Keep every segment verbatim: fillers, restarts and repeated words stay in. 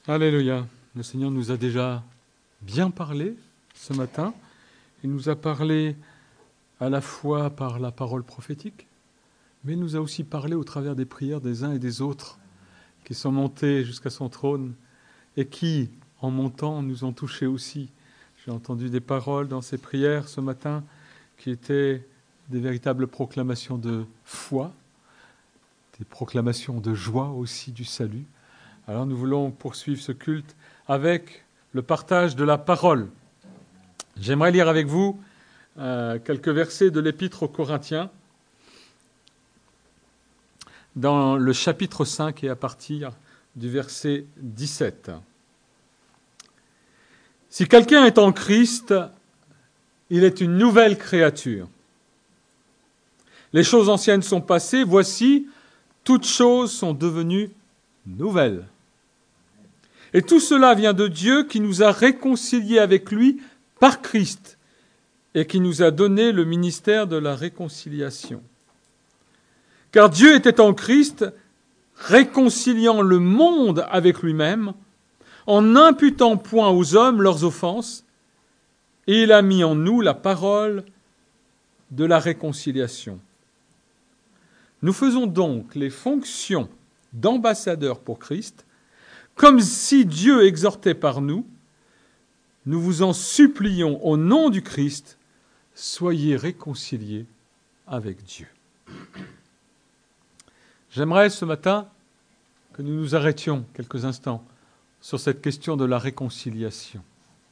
Alléluia. Le Seigneur nous a déjà bien parlé ce matin. Il nous a parlé à la fois par la parole prophétique, mais il nous a aussi parlé au travers des prières des uns et des autres qui sont montés jusqu'à son trône et qui, en montant, nous ont touchés aussi. J'ai entendu des paroles dans ces prières ce matin qui étaient des véritables proclamations de foi, des proclamations de joie aussi du salut. Alors nous voulons poursuivre ce culte avec le partage de la parole. J'aimerais lire avec vous euh, quelques versets de l'Épître aux Corinthiens dans le chapitre cinq et à partir du verset dix-sept. Si quelqu'un est en Christ, il est une nouvelle créature. Les choses anciennes sont passées, voici, toutes choses sont devenues nouvelles. Et tout cela vient de Dieu qui nous a réconciliés avec lui par Christ et qui nous a donné le ministère de la réconciliation. Car Dieu était en Christ, réconciliant le monde avec lui-même, en n'imputant point aux hommes leurs offenses, et il a mis en nous la parole de la réconciliation. Nous faisons donc les fonctions d'ambassadeurs pour Christ, comme si Dieu exhortait par nous, nous vous en supplions au nom du Christ, soyez réconciliés avec Dieu. J'aimerais ce matin que nous nous arrêtions quelques instants sur cette question de la réconciliation.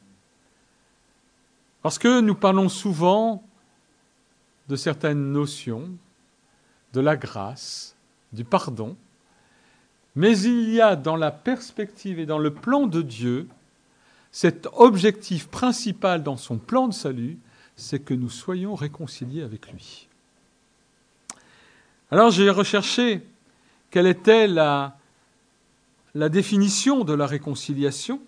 Parce que nous parlons souvent de certaines notions, de la grâce, du pardon, mais il y a dans la perspective et dans le plan de Dieu, cet objectif principal dans son plan de salut, c'est que nous soyons réconciliés avec lui. Alors j'ai recherché quelle était la, la définition de la réconciliation.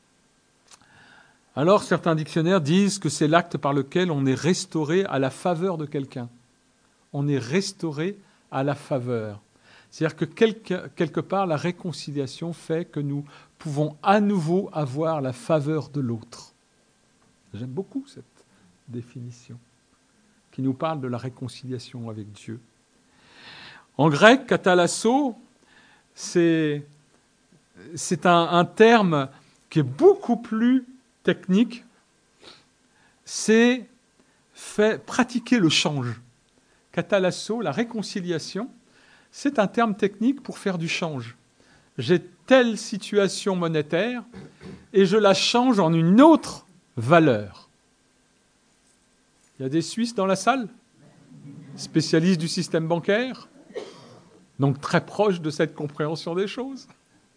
Alors certains dictionnaires disent que c'est l'acte par lequel on est restauré à la faveur de quelqu'un. On est restauré à la faveur. C'est-à-dire que quelque, quelque part, la réconciliation fait que nous pouvons à nouveau avoir la faveur de l'autre. J'aime beaucoup cette définition qui nous parle de la réconciliation avec Dieu. En grec, katalasso, c'est, c'est un, un terme qui est beaucoup plus technique. C'est fait, pratiquer le change. Katalasso, la réconciliation, c'est un terme technique pour faire du change. J'ai telle situation monétaire et je la change en une autre valeur. Il y a des Suisses dans la salle, spécialistes du système bancaire, donc très proches de cette compréhension des choses.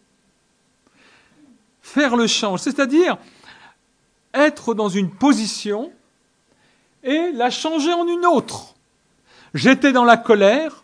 Faire le change, c'est-à-dire être dans une position et la changer en une autre. J'étais dans la colère,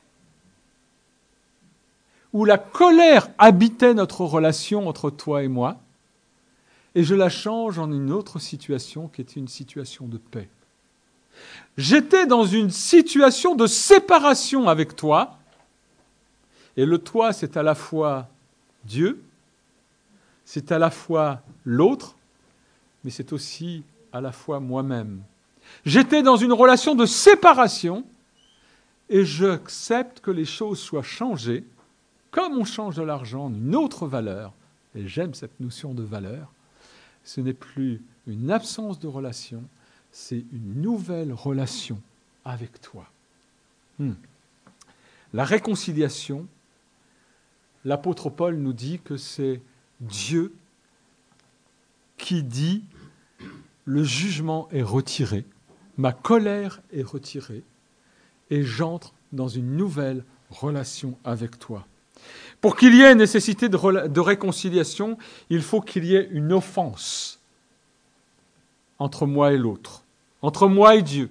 où la colère habitait notre relation entre toi et moi, et je la change en une autre situation qui était une situation de paix. J'étais dans une situation de séparation avec toi, et le toi, c'est à la fois Dieu, c'est à la fois l'autre, mais c'est aussi à la fois moi-même. J'étais dans une relation de séparation, et j'accepte que les choses soient changées, comme on change de l'argent en une autre valeur, et j'aime cette notion de valeur, ce n'est plus une absence de relation, c'est une nouvelle relation avec toi. Hmm. La réconciliation, l'apôtre Paul nous dit que c'est Dieu qui dit « le jugement est retiré, ma colère est retirée, et j'entre dans une nouvelle relation avec toi. » Pour qu'il y ait nécessité de, re- de réconciliation, il faut qu'il y ait une offense entre moi et l'autre, entre moi et Dieu.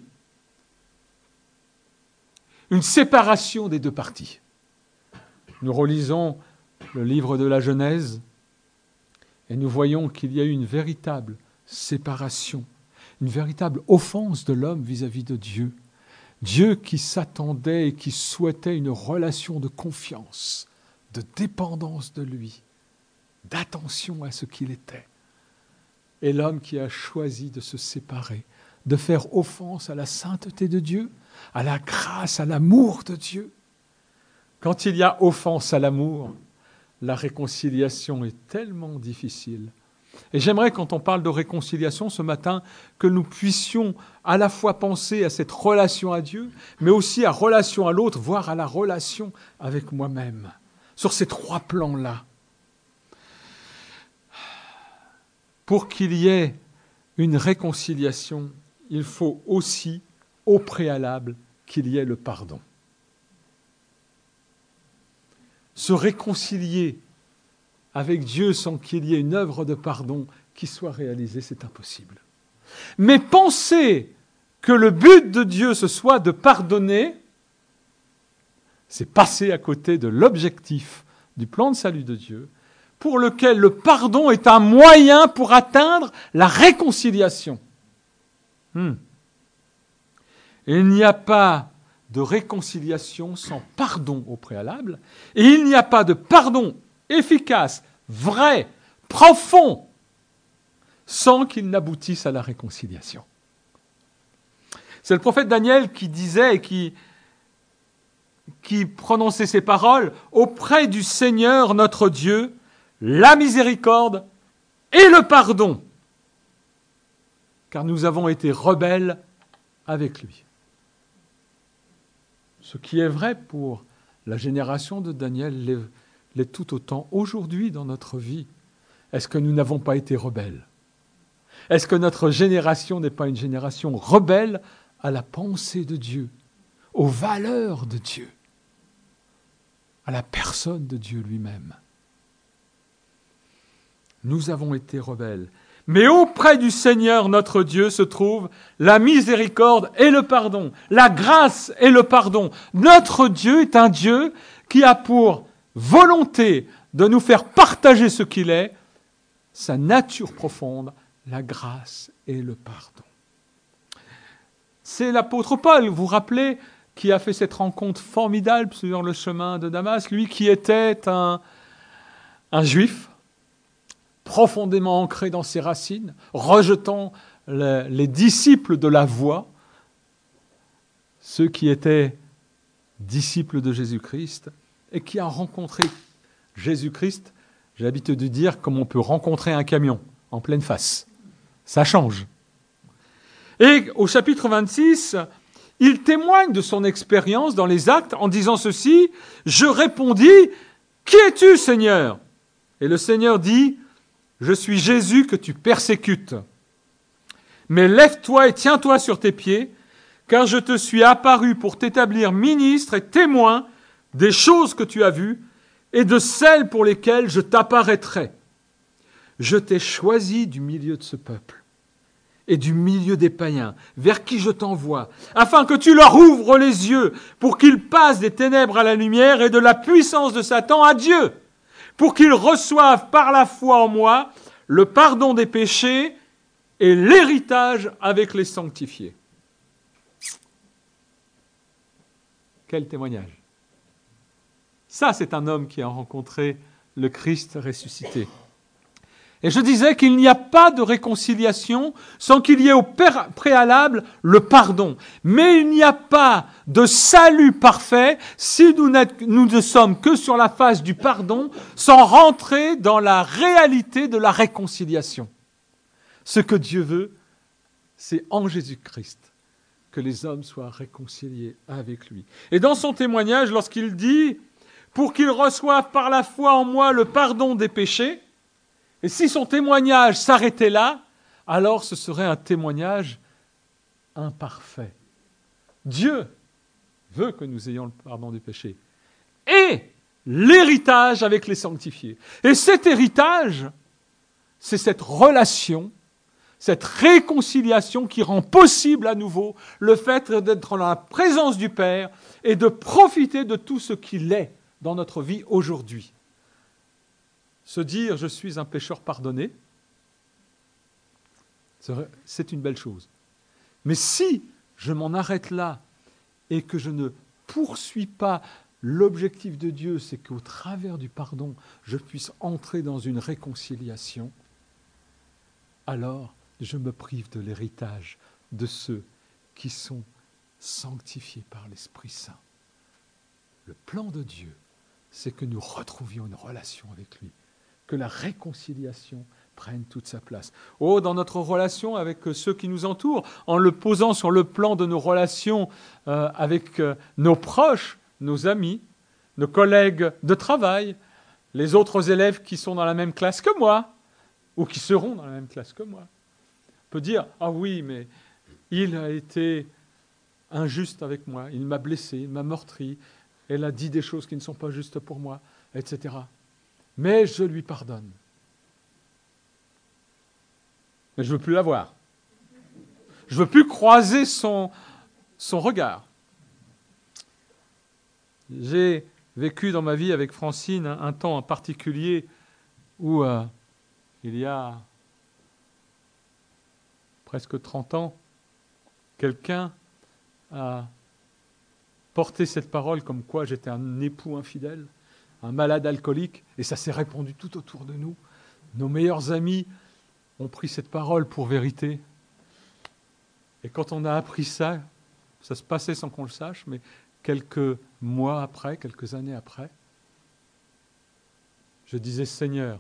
Une séparation des deux parties. Nous relisons le livre de la Genèse et nous voyons qu'il y a eu une véritable séparation, une véritable offense de l'homme vis-à-vis de Dieu. Dieu qui s'attendait et qui souhaitait une relation de confiance, de dépendance de lui, d'attention à ce qu'il était. Et l'homme qui a choisi de se séparer, de faire offense à la sainteté de Dieu, à la grâce, à l'amour de Dieu. Quand il y a offense à l'amour, la réconciliation est tellement difficile. Et j'aimerais, quand on parle de réconciliation ce matin, que nous puissions à la fois penser à cette relation à Dieu, mais aussi à la relation à l'autre, voire à la relation avec moi-même, sur ces trois plans-là. Pour qu'il y ait une réconciliation, il faut aussi, au préalable, qu'il y ait le pardon. Se réconcilier avec Dieu sans qu'il y ait une œuvre de pardon qui soit réalisée, c'est impossible. Mais penser que le but de Dieu, ce soit de pardonner, c'est passer à côté de l'objectif du plan de salut de Dieu, pour lequel le pardon est un moyen pour atteindre la réconciliation. Hmm. Et il n'y a pas de réconciliation sans pardon au préalable, et il n'y a pas de pardon efficace, vrai, profond, sans qu'il n'aboutisse à la réconciliation. C'est le prophète Daniel qui disait et qui, qui prononçait ces paroles « Auprès du Seigneur notre Dieu, la miséricorde et le pardon, car nous avons été rebelles avec lui. » Ce qui est vrai pour la génération de Daniel l'est, l'est tout autant aujourd'hui dans notre vie. Est-ce que nous n'avons pas été rebelles ? Est-ce que notre génération n'est pas une génération rebelle à la pensée de Dieu, aux valeurs de Dieu, à la personne de Dieu lui-même ? Nous avons été rebelles. Mais auprès du Seigneur notre Dieu se trouve la miséricorde et le pardon, la grâce et le pardon. Notre Dieu est un Dieu qui a pour volonté de nous faire partager ce qu'il est, sa nature profonde, la grâce et le pardon. C'est l'apôtre Paul, vous vous rappelez, qui a fait cette rencontre formidable sur le chemin de Damas, lui qui était un, un juif, profondément ancré dans ses racines, rejetant les, les disciples de la voie, ceux qui étaient disciples de Jésus-Christ, et qui a rencontré Jésus-Christ, j'ai l'habitude de dire, comme on peut rencontrer un camion en pleine face. Ça change. Et au chapitre vingt-six, il témoigne de son expérience dans les Actes en disant ceci, « Je répondis, qui es-tu, Seigneur ?» Et le Seigneur dit, « Je suis Jésus que tu persécutes. Mais lève-toi et tiens-toi sur tes pieds, car je te suis apparu pour t'établir ministre et témoin des choses que tu as vues et de celles pour lesquelles je t'apparaîtrai. Je t'ai choisi du milieu de ce peuple et du milieu des païens, vers qui je t'envoie, afin que tu leur ouvres les yeux, pour qu'ils passent des ténèbres à la lumière et de la puissance de Satan à Dieu, pour qu'ils reçoivent par la foi en moi le pardon des péchés et l'héritage avec les sanctifiés. » Quel témoignage! Ça, c'est un homme qui a rencontré le Christ ressuscité. Et je disais qu'il n'y a pas de réconciliation sans qu'il y ait au préalable le pardon. Mais il n'y a pas de salut parfait si nous, nous ne sommes que sur la phase du pardon sans rentrer dans la réalité de la réconciliation. Ce que Dieu veut, c'est en Jésus-Christ que les hommes soient réconciliés avec lui. Et dans son témoignage, lorsqu'il dit « Pour qu'ils reçoivent par la foi en moi le pardon des péchés », et si son témoignage s'arrêtait là, alors ce serait un témoignage imparfait. Dieu veut que nous ayons le pardon des péchés. Et l'héritage avec les sanctifiés. Et cet héritage, c'est cette relation, cette réconciliation qui rend possible à nouveau le fait d'être dans la présence du Père et de profiter de tout ce qu'il est dans notre vie aujourd'hui. Se dire « je suis un pécheur pardonné », c'est une belle chose. Mais si je m'en arrête là et que je ne poursuis pas l'objectif de Dieu, c'est qu'au travers du pardon, je puisse entrer dans une réconciliation, alors je me prive de l'héritage de ceux qui sont sanctifiés par l'Esprit Saint. Le plan de Dieu, c'est que nous retrouvions une relation avec lui, que la réconciliation prenne toute sa place. Oh, dans notre relation avec ceux qui nous entourent, en le posant sur le plan de nos relations euh, avec euh, nos proches, nos amis, nos collègues de travail, les autres élèves qui sont dans la même classe que moi, ou qui seront dans la même classe que moi. On peut dire, ah oui, mais il a été injuste avec moi, il m'a blessé, il m'a meurtri, elle a dit des choses qui ne sont pas justes pour moi, et cetera. Mais je lui pardonne. Mais je ne veux plus la voir. Je ne veux plus croiser son, son regard. J'ai vécu dans ma vie avec Francine un, un temps en particulier où euh, il y a presque trente ans, quelqu'un a porté cette parole comme quoi j'étais un époux infidèle, un malade alcoolique, et ça s'est répandu tout autour de nous. Nos meilleurs amis ont pris cette parole pour vérité. Et quand on a appris ça, ça se passait sans qu'on le sache, mais quelques mois après, quelques années après, je disais, Seigneur,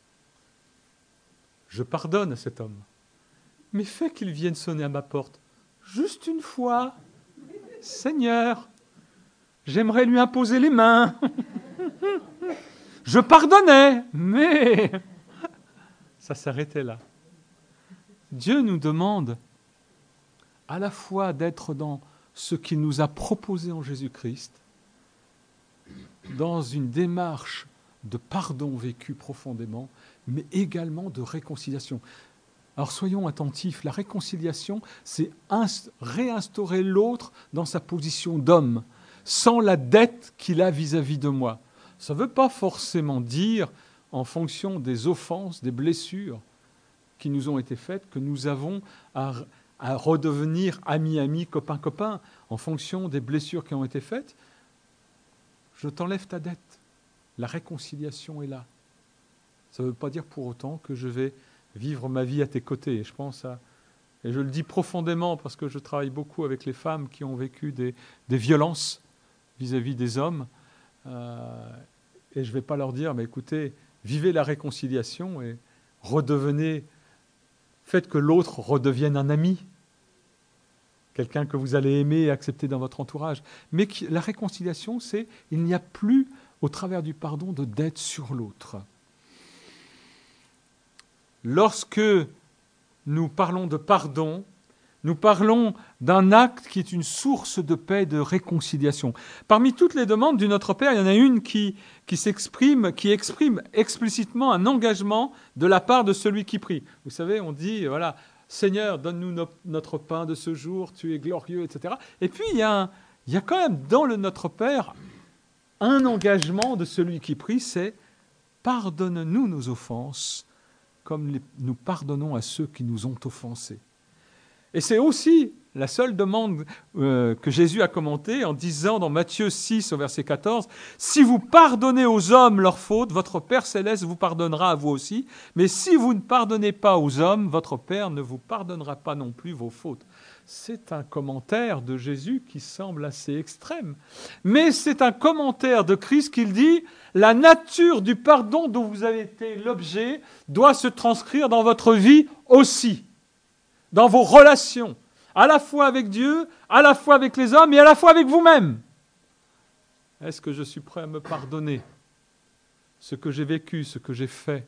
je pardonne à cet homme, mais fais qu'il vienne sonner à ma porte, juste une fois. Seigneur, j'aimerais lui imposer les mains. Je pardonnais, mais ça s'arrêtait là. Dieu nous demande à la fois d'être dans ce qu'il nous a proposé en Jésus-Christ, dans une démarche de pardon vécu profondément, mais également de réconciliation. Alors soyons attentifs, la réconciliation, c'est inst- réinstaurer l'autre dans sa position d'homme, sans la dette qu'il a vis-à-vis de moi. Ça ne veut pas forcément dire, en fonction des offenses, des blessures qui nous ont été faites, que nous avons à, à redevenir amis-amis, copains-copains, en fonction des blessures qui ont été faites. Je t'enlève ta dette. La réconciliation est là. Ça ne veut pas dire pour autant que je vais vivre ma vie à tes côtés. Et je pense à, et je le dis profondément parce que je travaille beaucoup avec les femmes qui ont vécu des, des violences vis-à-vis des hommes. Euh, et je ne vais pas leur dire, mais écoutez, vivez la réconciliation et redevenez, faites que l'autre redevienne un ami, quelqu'un que vous allez aimer et accepter dans votre entourage. Mais qui, la réconciliation, c'est il n'y a plus, au travers du pardon, de dette sur l'autre. Lorsque nous parlons de pardon, nous parlons d'un acte qui est une source de paix et de réconciliation. Parmi toutes les demandes du Notre Père, il y en a une qui, qui s'exprime, qui exprime explicitement un engagement de la part de celui qui prie. Vous savez, on dit, voilà, Seigneur, donne-nous no- notre pain de ce jour, tu es glorieux, et cetera. Et puis, il y a, un, il y a quand même dans le Notre Père un engagement de celui qui prie, c'est « Pardonne-nous nos offenses, comme les, nous pardonnons à ceux qui nous ont offensés. » Et c'est aussi la seule demande euh, que Jésus a commentée en disant dans Matthieu six au verset quatorze, « Si vous pardonnez aux hommes leurs fautes, votre Père céleste vous pardonnera à vous aussi. Mais si vous ne pardonnez pas aux hommes, votre Père ne vous pardonnera pas non plus vos fautes. » C'est un commentaire de Jésus qui semble assez extrême. Mais c'est un commentaire de Christ qui dit « La nature du pardon dont vous avez été l'objet doit se transcrire dans votre vie aussi. » Dans vos relations, à la fois avec Dieu, à la fois avec les hommes et à la fois avec vous-même. Est-ce que je suis prêt à me pardonner ce que j'ai vécu, ce que j'ai fait?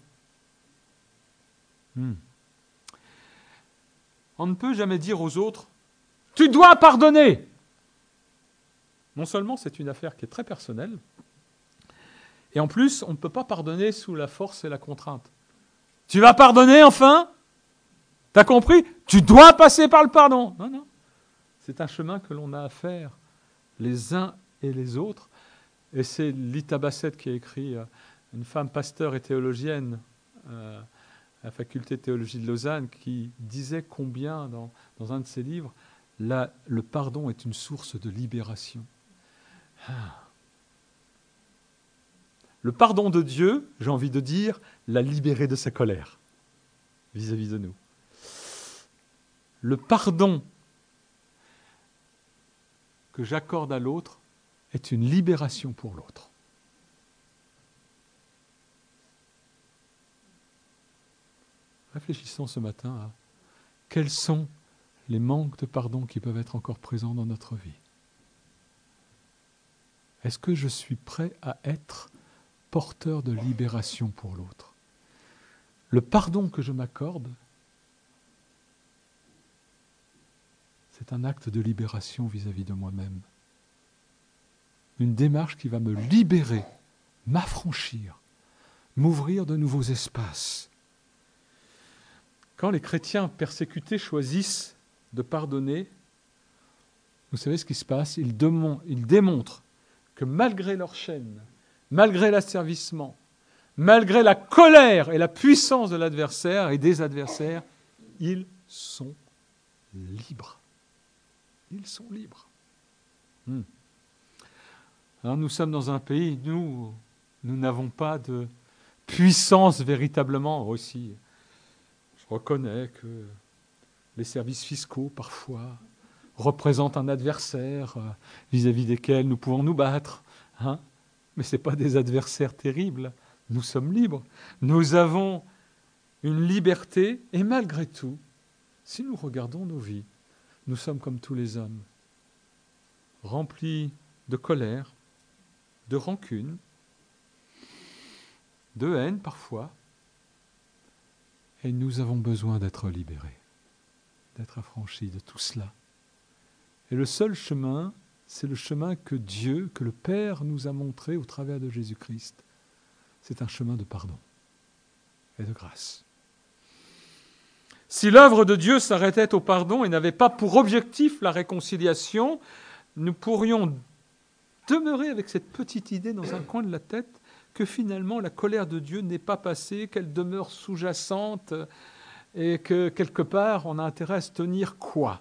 hmm. On ne peut jamais dire aux autres « Tu dois pardonner !» Non seulement c'est une affaire qui est très personnelle, et en plus, on ne peut pas pardonner sous la force et la contrainte. « Tu vas pardonner enfin ?» T'as compris? Tu dois passer par le pardon. Non, non. C'est un chemin que l'on a à faire, les uns et les autres. Et c'est Lita Bassett qui a écrit, euh, une femme pasteur et théologienne euh, à la faculté de théologie de Lausanne, qui disait combien, dans, dans un de ses livres, la, le pardon est une source de libération. Ah. Le pardon de Dieu, j'ai envie de dire, l'a libéré de sa colère vis-à-vis de nous. Le pardon que j'accorde à l'autre est une libération pour l'autre. Réfléchissons ce matin à quels sont les manques de pardon qui peuvent être encore présents dans notre vie. Est-ce que je suis prêt à être porteur de libération pour l'autre? Le pardon que je m'accorde, c'est un acte de libération vis-à-vis de moi-même. Une démarche qui va me libérer, m'affranchir, m'ouvrir de nouveaux espaces. Quand les chrétiens persécutés choisissent de pardonner, vous savez ce qui se passe? Ils, démon- ils démontrent que malgré leur chaîne, malgré l'asservissement, malgré la colère et la puissance de l'adversaire et des adversaires, ils sont libres. Ils sont libres. Hmm. Alors nous sommes dans un pays, nous, nous n'avons pas de puissance véritablement aussi. Je reconnais que les services fiscaux, parfois, représentent un adversaire vis-à-vis desquels nous pouvons nous battre. Hein? Mais ce n'est pas des adversaires terribles. Nous sommes libres. Nous avons une liberté et malgré tout, si nous regardons nos vies, nous sommes comme tous les hommes, remplis de colère, de rancune, de haine parfois, et nous avons besoin d'être libérés, d'être affranchis de tout cela. Et le seul chemin, c'est le chemin que Dieu, que le Père nous a montré au travers de Jésus-Christ. C'est un chemin de pardon et de grâce. Si l'œuvre de Dieu s'arrêtait au pardon et n'avait pas pour objectif la réconciliation, nous pourrions demeurer avec cette petite idée dans un coin de la tête que finalement la colère de Dieu n'est pas passée, qu'elle demeure sous-jacente et que quelque part on a intérêt à se tenir quoi?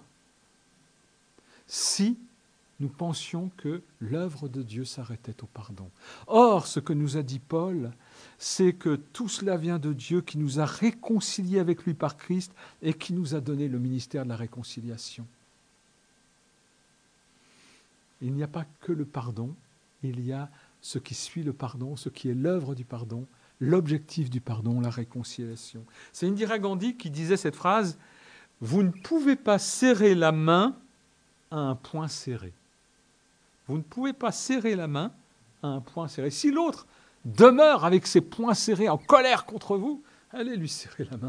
Si nous pensions que l'œuvre de Dieu s'arrêtait au pardon. Or, ce que nous a dit Paul, c'est que tout cela vient de Dieu qui nous a réconciliés avec lui par Christ et qui nous a donné le ministère de la réconciliation. Il n'y a pas que le pardon, il y a ce qui suit le pardon, ce qui est l'œuvre du pardon, l'objectif du pardon, la réconciliation. C'est Indira Gandhi qui disait cette phrase, « Vous ne pouvez pas serrer la main à un poing serré. » Vous ne pouvez pas serrer la main à un poing serré. Si l'autre demeure avec ses poings serrés en colère contre vous, allez lui serrer la main.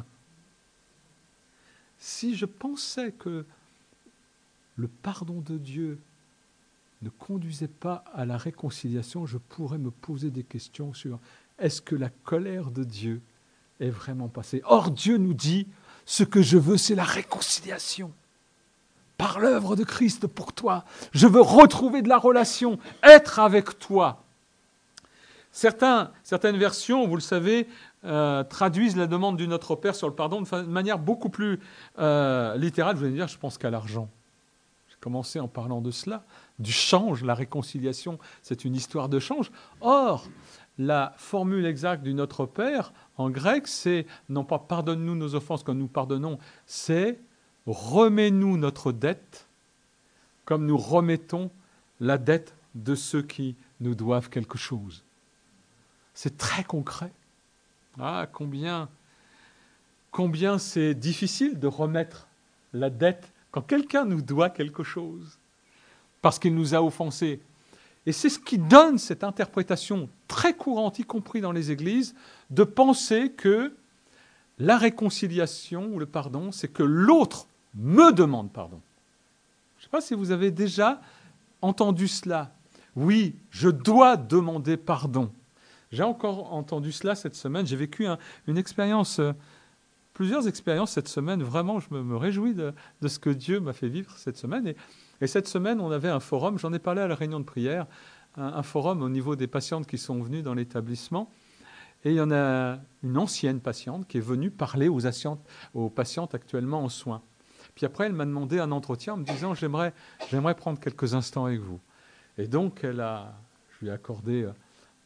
Si je pensais que le pardon de Dieu ne conduisait pas à la réconciliation, je pourrais me poser des questions sur est-ce que la colère de Dieu est vraiment passée? Or, Dieu nous dit, ce que je veux, c'est la réconciliation. Par l'œuvre de Christ pour toi, je veux retrouver de la relation, être avec toi. Certains, certaines versions, vous le savez, euh, traduisent la demande du Notre Père sur le pardon de manière beaucoup plus euh, littérale. Vous allez dire, je pense qu'à l'argent. J'ai commencé en parlant de cela, du change, la réconciliation, c'est une histoire de change. Or, la formule exacte du Notre Père, en grec, c'est non pas « pardonne-nous nos offenses comme nous pardonnons », c'est « remets-nous notre dette comme nous remettons la dette de ceux qui nous doivent quelque chose ». C'est très concret. Ah, combien, combien c'est difficile de remettre la dette quand quelqu'un nous doit quelque chose, parce qu'il nous a offensés. Et c'est ce qui donne cette interprétation très courante, y compris dans les églises, de penser que la réconciliation ou le pardon, c'est que l'autre me demande pardon. Je ne sais pas si vous avez déjà entendu cela. Oui, je dois demander pardon. J'ai encore entendu cela cette semaine. J'ai vécu un, une expérience, euh, plusieurs expériences cette semaine. Vraiment, je me, me réjouis de, de ce que Dieu m'a fait vivre cette semaine. Et, et cette semaine, on avait un forum, j'en ai parlé à la réunion de prière, un, un forum au niveau des patientes qui sont venues dans l'établissement. Et il y en a une ancienne patiente qui est venue parler aux, patientes, aux patientes actuellement en soins. Puis après, elle m'a demandé un entretien en me disant « j'aimerais, j'aimerais prendre quelques instants avec vous ». Et donc, elle a, je lui ai accordé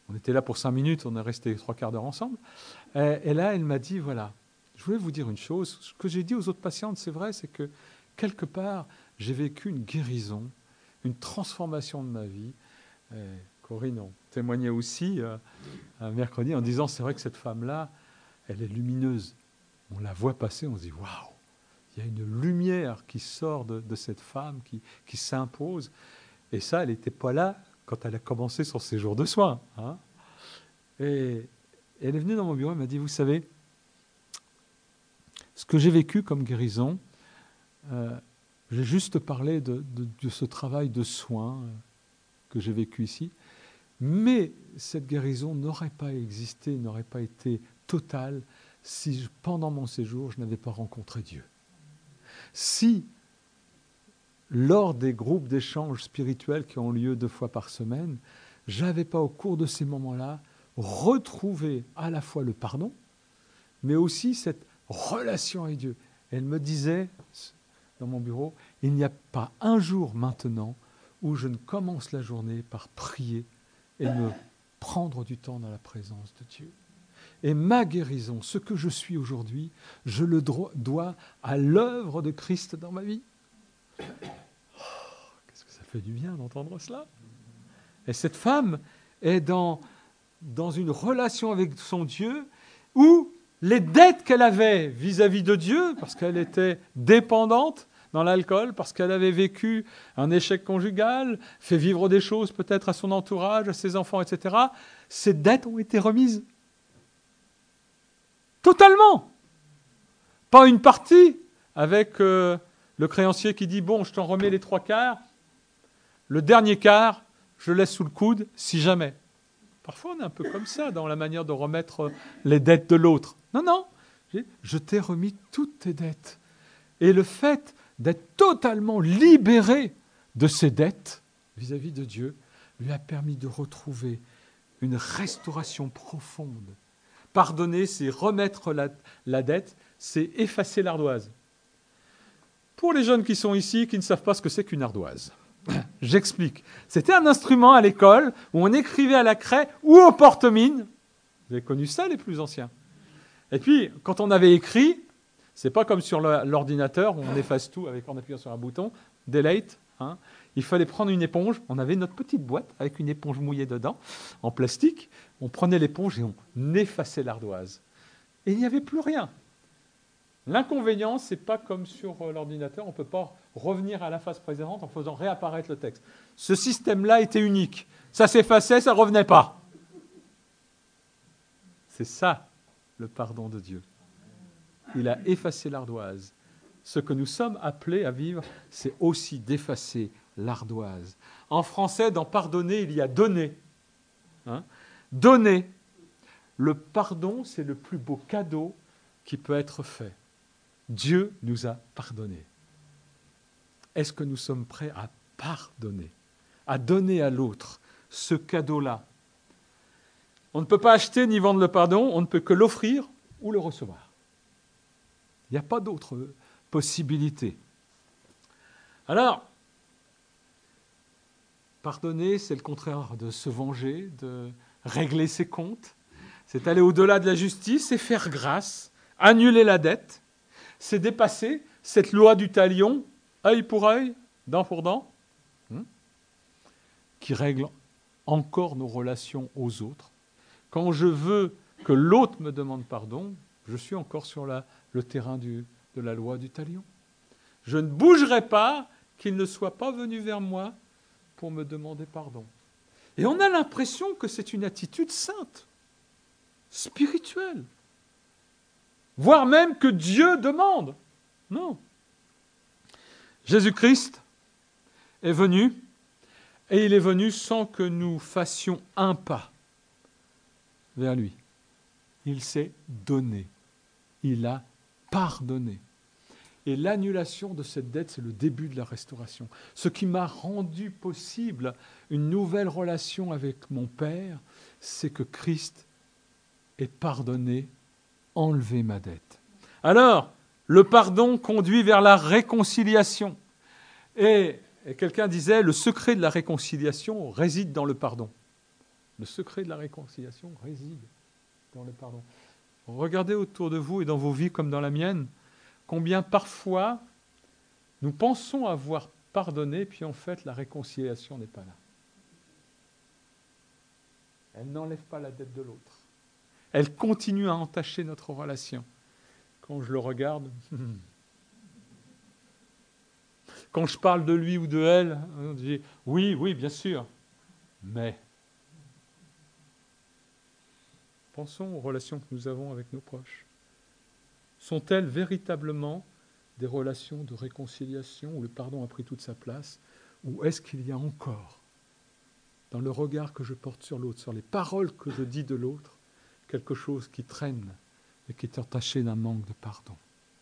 On était là pour cinq minutes, on est resté trois quarts d'heure ensemble. Et, et là, elle m'a dit, voilà, je voulais vous dire une chose. Ce que j'ai dit aux autres patientes, c'est vrai, c'est que quelque part, j'ai vécu une guérison, une transformation de ma vie. Et Corinne en témoignait aussi euh, un mercredi en disant, c'est vrai que cette femme-là, elle est lumineuse. On la voit passer, on se dit, waouh, il y a une lumière qui sort de, de cette femme, qui, qui s'impose. Et ça, elle n'était pas là quand elle a commencé son séjour de soins. Hein. Et elle est venue dans mon bureau, elle m'a dit, vous savez, ce que j'ai vécu comme guérison, euh, j'ai juste parlé de, de, de ce travail de soins euh, que j'ai vécu ici, mais cette guérison n'aurait pas existé, n'aurait pas été totale si, je, pendant mon séjour, je n'avais pas rencontré Dieu. Si, lors des groupes d'échanges spirituels qui ont lieu deux fois par semaine, je n'avais pas, au cours de ces moments-là, retrouvé à la fois le pardon, mais aussi cette relation avec Dieu. Elle me disait, dans mon bureau, il n'y a pas un jour maintenant où je ne commence la journée par prier et me prendre du temps dans la présence de Dieu. Et ma guérison, ce que je suis aujourd'hui, je le dois à l'œuvre de Christ dans ma vie. Oh, qu'est-ce que ça fait du bien d'entendre cela. Et cette femme est dans, dans une relation avec son Dieu où les dettes qu'elle avait vis-à-vis de Dieu, parce qu'elle était dépendante dans l'alcool, parce qu'elle avait vécu un échec conjugal, fait vivre des choses peut-être à son entourage, à ses enfants, et cetera, ces dettes ont été remises. Totalement. Pas une partie, avec euh, le créancier qui dit « Bon, je t'en remets les trois quarts, le dernier quart, je laisse sous le coude, si jamais. » Parfois, on est un peu comme ça dans la manière de remettre les dettes de l'autre. Non, non, je t'ai remis toutes tes dettes. Et le fait d'être totalement libéré de ses dettes vis-à-vis de Dieu lui a permis de retrouver une restauration profonde. Pardonner, c'est remettre la, la dette, c'est effacer l'ardoise. Pour les jeunes qui sont ici, qui ne savent pas ce que c'est qu'une ardoise, j'explique. C'était un instrument à l'école où on écrivait à la craie ou au porte-mine. Vous avez connu ça, les plus anciens. Et puis, quand on avait écrit, c'est pas comme sur l'ordinateur où on efface tout avec, en appuyant sur un bouton, delete. Hein. Il fallait prendre une éponge. On avait notre petite boîte avec une éponge mouillée dedans, en plastique. On prenait l'éponge et on effaçait l'ardoise. Et il n'y avait plus rien. L'inconvénient, c'est pas comme sur l'ordinateur, on ne peut pas revenir à la phase précédente en faisant réapparaître le texte. Ce système-là était unique. Ça s'effaçait, ça ne revenait pas. C'est ça, le pardon de Dieu. Il a effacé l'ardoise. Ce que nous sommes appelés à vivre, c'est aussi d'effacer l'ardoise. En français, dans pardonner, il y a donner. Hein? Donner. Le pardon, c'est le plus beau cadeau qui peut être fait. Dieu nous a pardonné. Est-ce que nous sommes prêts à pardonner, à donner à l'autre ce cadeau-là? On ne peut pas acheter ni vendre le pardon, on ne peut que l'offrir ou le recevoir. Il n'y a pas d'autre possibilité. Alors, pardonner, c'est le contraire de se venger, de régler ses comptes. C'est aller au-delà de la justice et faire grâce, annuler la dette. C'est dépasser cette loi du talion, œil pour œil, dent pour dent, hein, qui règle encore nos relations aux autres. Quand je veux que l'autre me demande pardon, je suis encore sur la, le terrain du, de la loi du talion. Je ne bougerai pas qu'il ne soit pas venu vers moi pour me demander pardon. Et on a l'impression que c'est une attitude sainte, spirituelle. Voire même que Dieu demande. Non. Jésus-Christ est venu, et il est venu sans que nous fassions un pas vers lui. Il s'est donné. Il a pardonné. Et l'annulation de cette dette, c'est le début de la restauration. Ce qui m'a rendu possible une nouvelle relation avec mon Père, c'est que Christ ait pardonné, enlevé ma dette. Alors, le pardon conduit vers la réconciliation. Et, et quelqu'un disait, le secret de la réconciliation réside dans le pardon. Le secret de la réconciliation réside dans le pardon. Regardez autour de vous et dans vos vies comme dans la mienne, combien parfois nous pensons avoir pardonné, puis en fait la réconciliation n'est pas là. Elle n'enlève pas la dette de l'autre. Elle continue à entacher notre relation. Quand je le regarde, quand je parle de lui ou de elle, on dit oui, oui, bien sûr, mais pensons aux relations que nous avons avec nos proches. Sont-elles véritablement des relations de réconciliation où le pardon a pris toute sa place, ou est-ce qu'il y a encore, dans le regard que je porte sur l'autre, sur les paroles que je dis de l'autre, quelque chose qui traîne et qui est entaché d'un manque de pardon?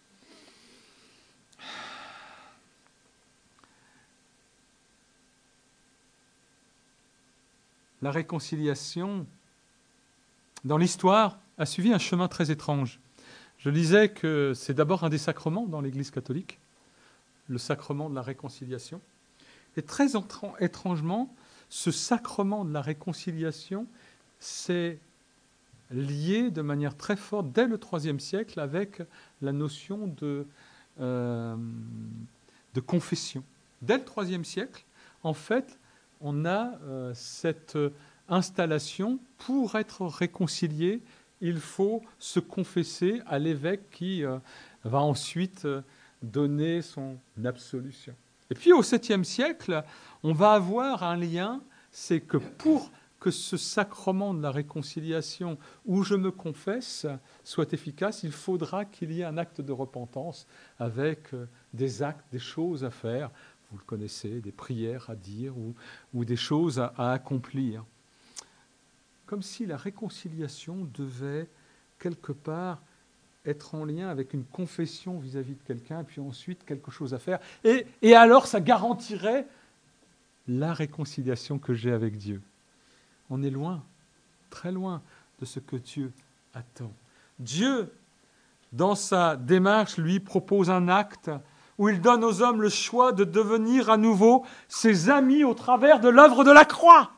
La réconciliation, dans l'histoire, a suivi un chemin très étrange. Je disais que c'est d'abord un des sacrements dans l'Église catholique, le sacrement de la réconciliation. Et très étrangement, ce sacrement de la réconciliation s'est lié de manière très forte dès le troisième siècle avec la notion de, euh, de confession. Dès le troisième siècle, en fait, on a euh, cette installation, pour être réconcilié, il faut se confesser à l'évêque qui euh, va ensuite euh, donner son absolution. Et puis au septième siècle, on va avoir un lien, c'est que pour que ce sacrement de la réconciliation où je me confesse soit efficace, il faudra qu'il y ait un acte de repentance avec euh, des actes, des choses à faire. Vous le connaissez, des prières à dire ou, ou des choses à, à accomplir. Comme si la réconciliation devait, quelque part, être en lien avec une confession vis-à-vis de quelqu'un, puis ensuite quelque chose à faire. Et, et alors, ça garantirait la réconciliation que j'ai avec Dieu. On est loin, très loin de ce que Dieu attend. Dieu, dans sa démarche, lui propose un acte où il donne aux hommes le choix de devenir à nouveau ses amis au travers de l'œuvre de la croix.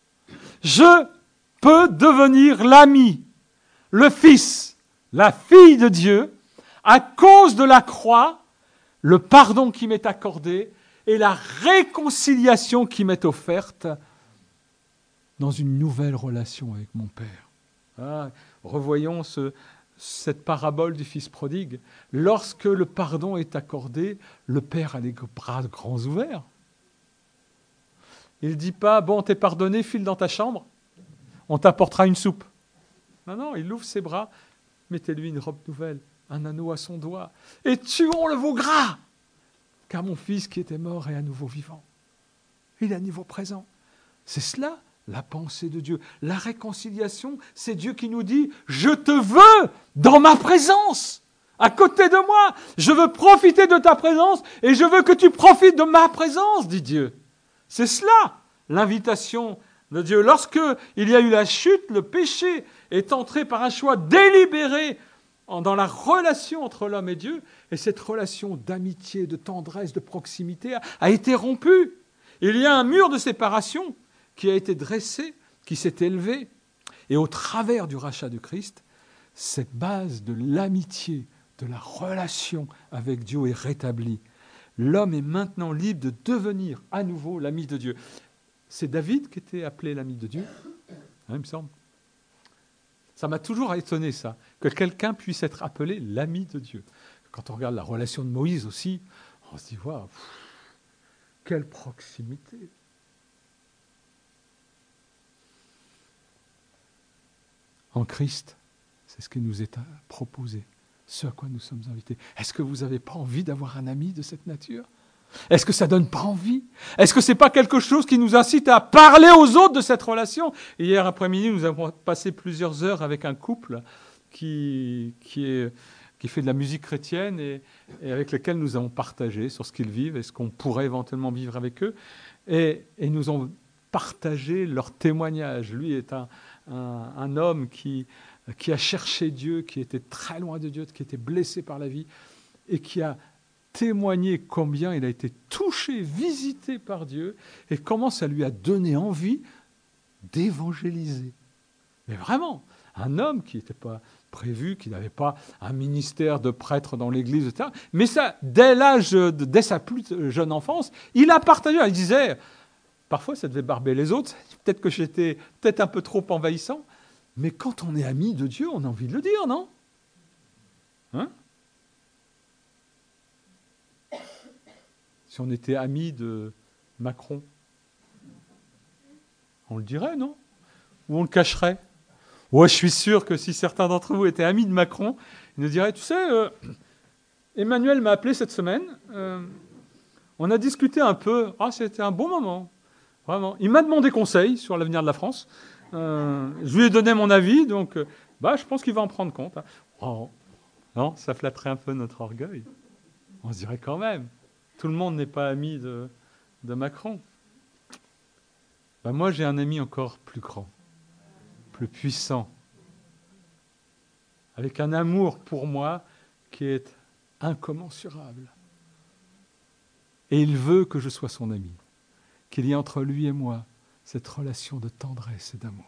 Je peux devenir l'ami, le fils, la fille de Dieu, à cause de la croix, le pardon qui m'est accordé et la réconciliation qui m'est offerte dans une nouvelle relation avec mon Père. Ah, revoyons ce, cette parabole du fils prodigue. Lorsque le pardon est accordé, le Père a les bras grands ouverts. Il ne dit pas, bon, t'es pardonné, file dans ta chambre, on t'apportera une soupe. Non, non, il ouvre ses bras, mettez-lui une robe nouvelle, un anneau à son doigt, et tuons le veau gras, car mon fils qui était mort est à nouveau vivant. Il est à nouveau présent. C'est cela, la pensée de Dieu. La réconciliation, c'est Dieu qui nous dit, je te veux dans ma présence, à côté de moi. Je veux profiter de ta présence et je veux que tu profites de ma présence, dit Dieu. C'est cela, l'invitation de Dieu. Lorsque il y a eu la chute, le péché est entré par un choix délibéré dans la relation entre l'homme et Dieu, et cette relation d'amitié, de tendresse, de proximité a, a été rompue. Il y a un mur de séparation qui a été dressé, qui s'est élevé, et au travers du rachat du Christ, cette base de l'amitié, de la relation avec Dieu est rétablie. L'homme est maintenant libre de devenir à nouveau l'ami de Dieu. C'est David qui était appelé l'ami de Dieu, hein, il me semble. Ça m'a toujours étonné, ça, que quelqu'un puisse être appelé l'ami de Dieu. Quand on regarde la relation de Moïse aussi, on se dit, waouh, quelle proximité. En Christ, c'est ce qui nous est proposé, ce à quoi nous sommes invités. Est-ce que vous n'avez pas envie d'avoir un ami de cette nature ? Est-ce que ça ne donne pas envie ? Est-ce que ce n'est pas quelque chose qui nous incite à parler aux autres de cette relation ? Hier après-midi, nous avons passé plusieurs heures avec un couple qui, qui, est, qui fait de la musique chrétienne et, et avec lequel nous avons partagé sur ce qu'ils vivent et ce qu'on pourrait éventuellement vivre avec eux. Et, et nous avons partagé leur témoignage. Lui est un, un, un homme qui, qui a cherché Dieu, qui était très loin de Dieu, qui était blessé par la vie et qui a témoigner combien il a été touché, visité par Dieu, et comment ça lui a donné envie d'évangéliser. Mais vraiment, un homme qui n'était pas prévu, qui n'avait pas un ministère de prêtre dans l'Église, et cetera. Mais ça, dès l'âge, de, dès sa plus jeune enfance, il a partagé. Il disait, parfois ça devait barber les autres, peut-être que j'étais peut-être un peu trop envahissant, mais quand on est ami de Dieu, on a envie de le dire, non ? Hein ? Si on était ami de Macron, on le dirait, non ? Ou on le cacherait ? Ouais, je suis sûr que si certains d'entre vous étaient amis de Macron, ils nous diraient, tu sais, euh, Emmanuel m'a appelé cette semaine, euh, on a discuté un peu, ah, c'était un bon moment, vraiment. Il m'a demandé conseil sur l'avenir de la France, euh, je lui ai donné mon avis, donc euh, bah, je pense qu'il va en prendre compte. Hein. Oh, non, ça flatterait un peu notre orgueil. On se dirait quand même, tout le monde n'est pas ami de, de Macron. Bah, moi, j'ai un ami encore plus grand, plus puissant, avec un amour pour moi qui est incommensurable. Et il veut que je sois son ami, qu'il y ait entre lui et moi cette relation de tendresse et d'amour.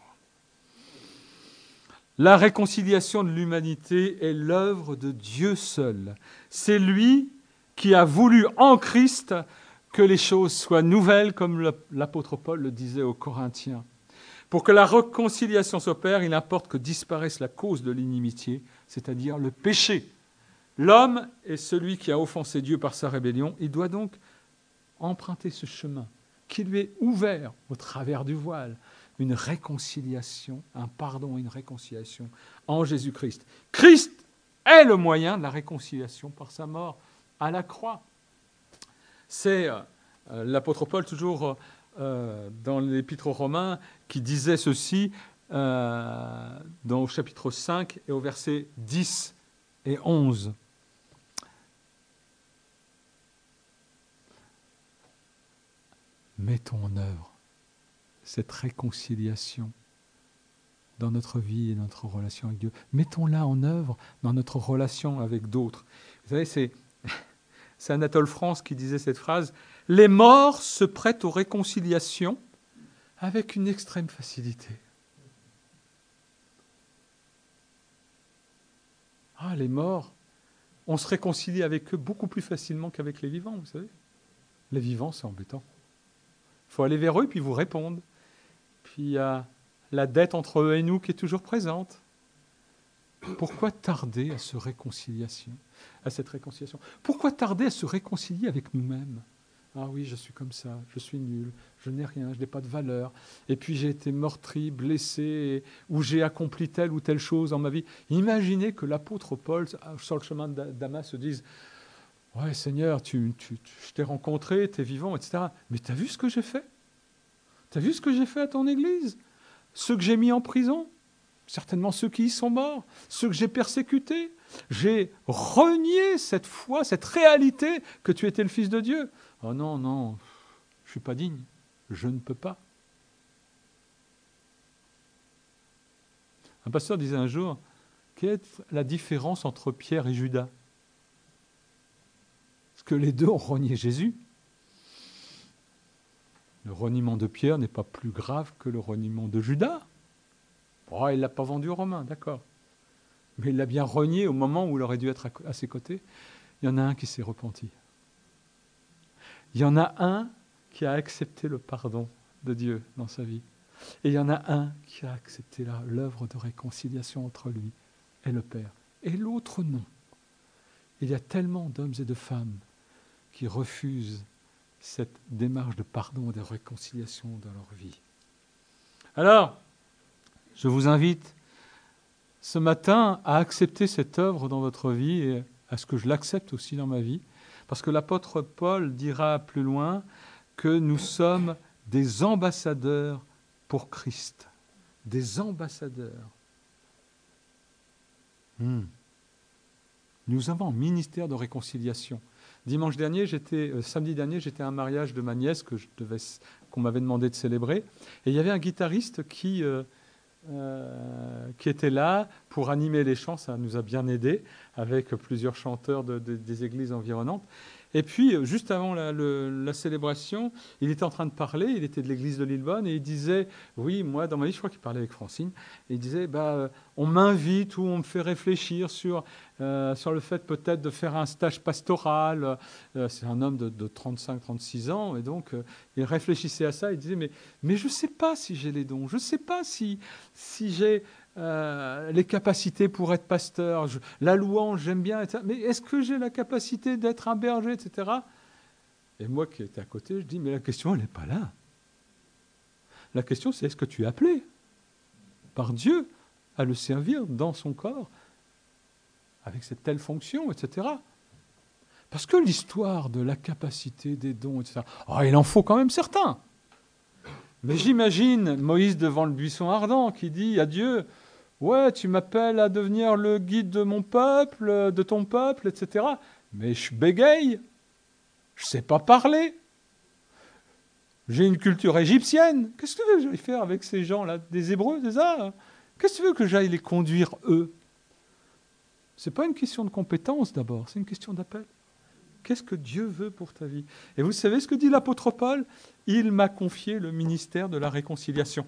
La réconciliation de l'humanité est l'œuvre de Dieu seul. C'est lui qui a voulu en Christ que les choses soient nouvelles, comme l'apôtre Paul le disait aux Corinthiens. Pour que la réconciliation s'opère, il importe que disparaisse la cause de l'inimitié, c'est-à-dire le péché. L'homme est celui qui a offensé Dieu par sa rébellion. Il doit donc emprunter ce chemin qui lui est ouvert au travers du voile, une réconciliation, un pardon et une réconciliation en Jésus-Christ. Christ est le moyen de la réconciliation par sa mort à la croix. C'est euh, l'apôtre Paul, toujours euh, dans l'Épître aux Romains, qui disait ceci euh, dans au chapitre cinq et au verset dix et onze. Mettons en œuvre cette réconciliation dans notre vie et notre relation avec Dieu. Mettons-la en œuvre dans notre relation avec d'autres. Vous savez, c'est, c'est Anatole France qui disait cette phrase, « Les morts se prêtent aux réconciliations avec une extrême facilité. » Ah, les morts, on se réconcilie avec eux beaucoup plus facilement qu'avec les vivants, vous savez. Les vivants, c'est embêtant. Il faut aller vers eux, puis ils vous répondent. Puis il y a la dette entre eux et nous qui est toujours présente. Pourquoi tarder à se réconciliation, à cette réconciliation ? Pourquoi tarder à se réconcilier avec nous-mêmes ? Ah oui, je suis comme ça, je suis nul, je n'ai rien, je n'ai pas de valeur. Et puis j'ai été meurtri, blessé, ou j'ai accompli telle ou telle chose dans ma vie. Imaginez que l'apôtre Paul, sur le chemin de Damas, se dise « Ouais, Seigneur, tu, tu, tu, je t'ai rencontré, tu es vivant, et cetera. Mais tu as vu ce que j'ai fait ? Tu as vu ce que j'ai fait à ton Église ? Ceux que j'ai mis en prison ? Certainement ceux qui y sont morts, ceux que j'ai persécutés. J'ai renié cette foi, cette réalité que tu étais le Fils de Dieu. Oh non, non, je ne suis pas digne, je ne peux pas. » Un pasteur disait un jour, quelle est la différence entre Pierre et Judas ? Parce que les deux ont renié Jésus. Le reniement de Pierre n'est pas plus grave que le reniement de Judas. Oh, il ne l'a pas vendu aux Romains, d'accord. Mais il l'a bien renié au moment où il aurait dû être à ses côtés. Il y en a un qui s'est repenti. Il y en a un qui a accepté le pardon de Dieu dans sa vie. Et il y en a un qui a accepté l'œuvre de réconciliation entre lui et le Père. Et l'autre non. Il y a tellement d'hommes et de femmes qui refusent cette démarche de pardon et de réconciliation dans leur vie. Alors, je vous invite ce matin à accepter cette œuvre dans votre vie et à ce que je l'accepte aussi dans ma vie, parce que l'apôtre Paul dira plus loin que nous sommes des ambassadeurs pour Christ. Des ambassadeurs. Hmm. Nous avons un ministère de réconciliation. Dimanche dernier, j'étais, euh, samedi dernier, j'étais à un mariage de ma nièce que je devais, qu'on m'avait demandé de célébrer. Et il y avait un guitariste qui, euh, euh, qui était là pour animer les chants. Ça nous a bien aidés avec plusieurs chanteurs de, de, des églises environnantes. Et puis, juste avant la, le, la célébration, il était en train de parler, il était de l'église de Lillebonne, et il disait, oui, moi, dans ma vie, je crois qu'il parlait avec Francine, et il disait, bah, on m'invite ou on me fait réfléchir sur, euh, sur le fait peut-être de faire un stage pastoral. Euh, c'est un homme de, de trente-cinq trente-six ans, et donc euh, il réfléchissait à ça, il disait, mais, mais je ne sais pas si j'ai les dons, je ne sais pas si, si j'ai... Euh, les capacités pour être pasteur, je, la louange, j'aime bien, et cetera. Mais est-ce que j'ai la capacité d'être un berger, et cetera. Et moi qui étais à côté, je dis, mais la question, elle n'est pas là. La question, c'est est-ce que tu es appelé par Dieu à le servir dans son corps, avec cette telle fonction, et cetera. Parce que l'histoire de la capacité, des dons, et cetera, oh, il en faut quand même certains. Mais j'imagine Moïse devant le buisson ardent qui dit à Dieu, ouais, tu m'appelles à devenir le guide de mon peuple, de ton peuple, et cetera. Mais je bégaye, je ne sais pas parler. J'ai une culture égyptienne. Qu'est-ce que tu veux que j'aille faire avec ces gens-là, des Hébreux, des Arabes? Qu'est-ce que tu veux que j'aille les conduire, eux? Ce n'est pas une question de compétence d'abord, c'est une question d'appel. Qu'est-ce que Dieu veut pour ta vie? Et vous savez ce que dit l'apôtre Paul? Il m'a confié le ministère de la réconciliation.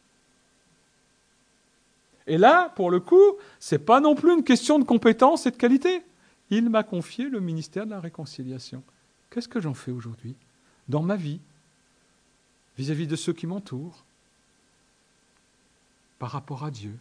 Et là, pour le coup, ce n'est pas non plus une question de compétence et de qualité. Il m'a confié le ministère de la réconciliation. Qu'est-ce que j'en fais aujourd'hui dans ma vie, vis-à-vis de ceux qui m'entourent, par rapport à Dieu?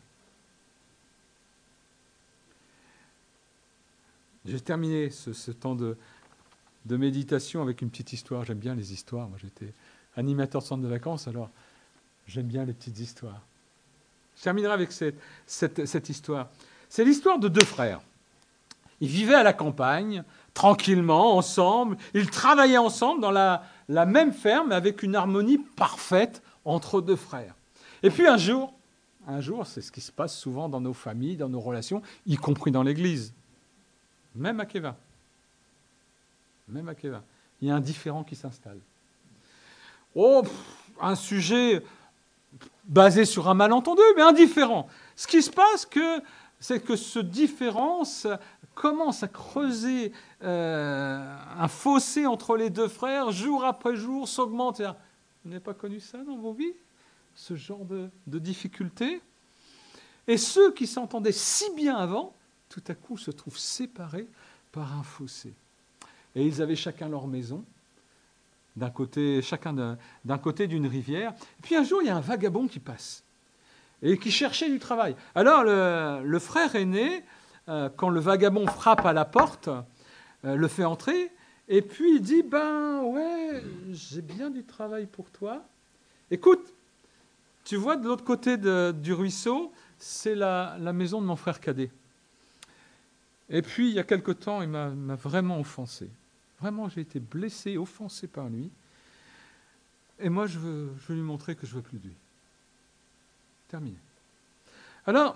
J'ai terminé ce, ce temps de, de méditation avec une petite histoire. J'aime bien les histoires. Moi, j'étais animateur de centre de vacances, alors j'aime bien les petites histoires. Je terminerai avec cette, cette, cette histoire. C'est l'histoire de deux frères. Ils vivaient à la campagne, tranquillement, ensemble. Ils travaillaient ensemble dans la, la même ferme, avec une harmonie parfaite entre deux frères. Et puis un jour, un jour, c'est ce qui se passe souvent dans nos familles, dans nos relations, y compris dans l'Église. Même à Kéva. Même à Kéva. Il y a un différend qui s'installe. Oh, pff, un sujet basé sur un malentendu, mais indifférent. Ce qui se passe, que, c'est que ce différence commence à creuser euh, un fossé entre les deux frères, jour après jour, s'augmente. Vous n'avez pas connu ça dans vos vies? Ce genre de, de difficultés? Et ceux qui s'entendaient si bien avant, tout à coup se trouvent séparés par un fossé. Et ils avaient chacun leur maison, d'un côté, chacun d'un, d'un côté d'une rivière. Et puis un jour, il y a un vagabond qui passe et qui cherchait du travail. Alors le, le frère aîné, euh, quand le vagabond frappe à la porte, euh, le fait entrer, et puis il dit, ben ouais, j'ai bien du travail pour toi. Écoute, tu vois de l'autre côté de, du ruisseau, c'est la, la maison de mon frère cadet. Et puis, il y a quelque temps, il m'a, m'a vraiment offensé. Vraiment, j'ai été blessé, offensé par lui. Et moi, je veux, je veux lui montrer que je ne veux plus de lui. Terminé. Alors,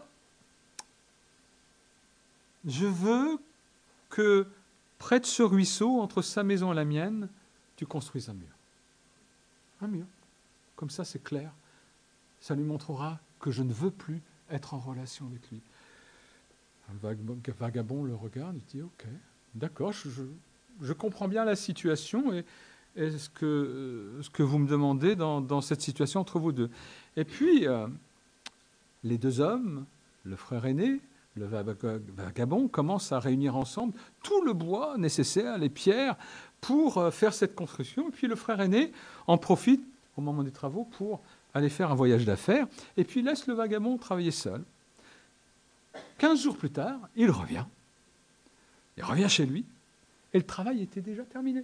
je veux que près de ce ruisseau, entre sa maison et la mienne, tu construises un mur. Un mur. Comme ça, c'est clair. Ça lui montrera que je ne veux plus être en relation avec lui. Un vagabond le regarde, il dit « Ok, d'accord, je, je, je comprends bien la situation et, et ce, que, ce que vous me demandez dans, dans cette situation entre vous deux. » Et puis, euh, les deux hommes, le frère aîné, le vagabond, commencent à réunir ensemble tout le bois nécessaire, les pierres, pour euh, faire cette construction. Et puis le frère aîné en profite, au moment des travaux, pour aller faire un voyage d'affaires, et puis laisse le vagabond travailler seul. Quinze jours plus tard, il revient. Il revient chez lui, et le travail était déjà terminé.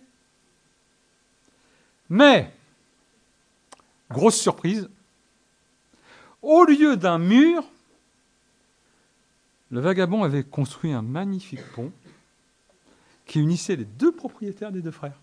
Mais, grosse surprise, au lieu d'un mur, le vagabond avait construit un magnifique pont qui unissait les deux propriétaires des deux frères.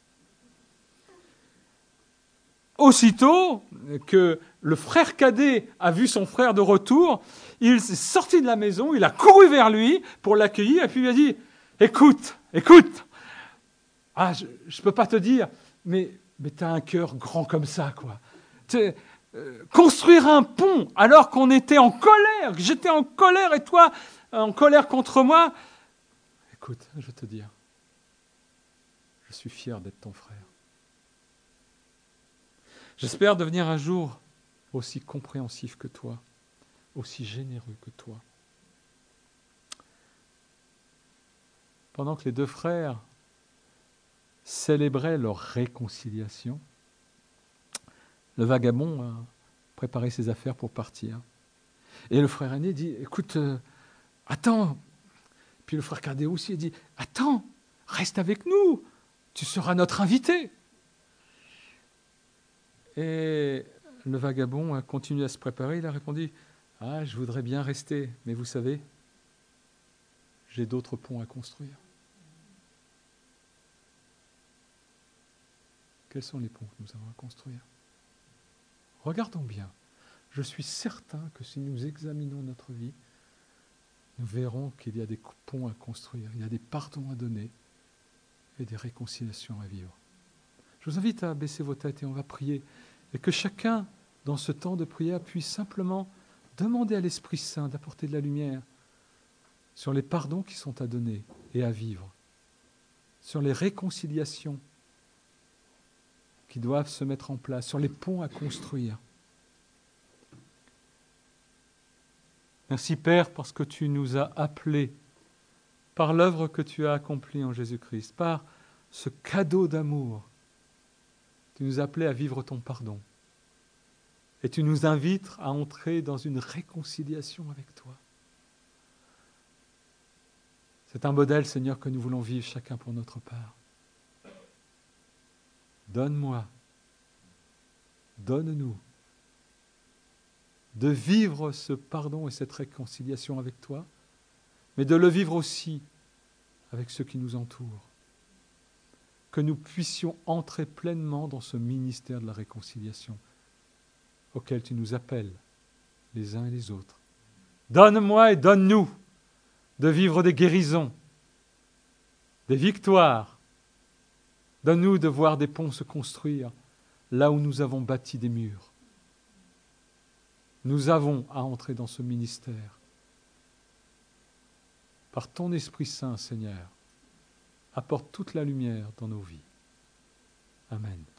Aussitôt que le frère cadet a vu son frère de retour, il s'est sorti de la maison, il a couru vers lui pour l'accueillir, et puis il lui a dit « Écoute, écoute, ah, je ne peux pas te dire, mais, mais tu as un cœur grand comme ça, quoi. Euh, construire un pont alors qu'on était en colère, que j'étais en colère et toi en colère contre moi, écoute, je vais te dire, suis fier d'être ton frère. J'espère devenir un jour aussi compréhensif que toi, aussi généreux que toi. Pendant que les deux frères célébraient leur réconciliation, le vagabond a préparé ses affaires pour partir. Et le frère aîné dit, écoute, euh, attends. Puis le frère cadet aussi dit, attends, reste avec nous, tu seras notre invité. Et le vagabond a continué à se préparer, il a répondu, ah, je voudrais bien rester, mais vous savez, j'ai d'autres ponts à construire. Quels sont les ponts que nous avons à construire? Regardons bien. Je suis certain que si nous examinons notre vie, nous verrons qu'il y a des ponts à construire, il y a des pardons à donner et des réconciliations à vivre. Je vous invite à baisser vos têtes et on va prier. Et que chacun, dans ce temps de prière, puisse simplement demander à l'Esprit Saint d'apporter de la lumière sur les pardons qui sont à donner et à vivre, sur les réconciliations qui doivent se mettre en place, sur les ponts à construire. Merci Père parce que tu nous as appelés par l'œuvre que tu as accomplie en Jésus-Christ, par ce cadeau d'amour. Tu nous as appelés à vivre ton pardon. Et tu nous invites à entrer dans une réconciliation avec toi. C'est un modèle, Seigneur, que nous voulons vivre chacun pour notre part. Donne-moi, donne-nous de vivre ce pardon et cette réconciliation avec toi, mais de le vivre aussi avec ceux qui nous entourent. Que nous puissions entrer pleinement dans ce ministère de la réconciliation auquel tu nous appelles, les uns et les autres. Donne-moi et donne-nous de vivre des guérisons, des victoires. Donne-nous de voir des ponts se construire là où nous avons bâti des murs. Nous avons à entrer dans ce ministère. Par ton Esprit Saint, Seigneur, apporte toute la lumière dans nos vies. Amen.